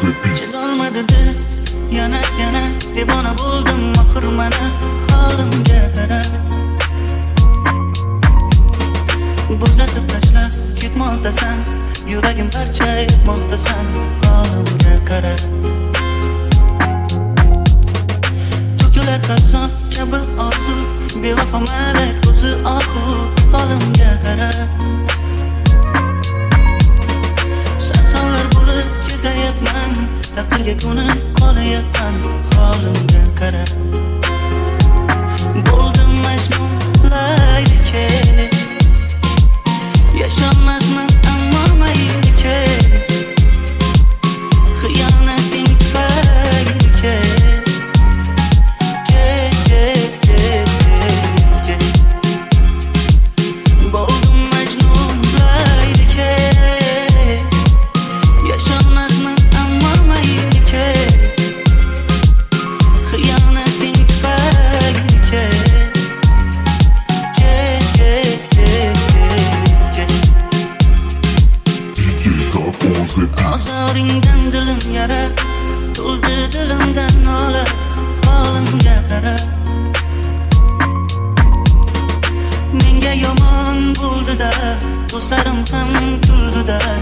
Chidolmadi dil yana devona bo'ldim oxir mana holimga qarab bo'zlatib tashlab ketmoqdasan yuragim parchaymoqdasan holimga qarab to'kilar qasson kabi orzu bevafo malak o'zi ohu holimga qarab sarsonlar bo'lib kezayapman taqdirga ko'nib qolayapman holimga qarab bo'ldim majnun laylikka yasholmasman ammo maylikka xiyonating tufaylikka bo'ldim majnun laylikka yasholmasman ammo maylikka xiyonating tufaylikka ozoringdan dilim yara to'ldi dilimdan nola holimga qarab menga yomon bo'ldi-da do'stlarim ham kuldi-da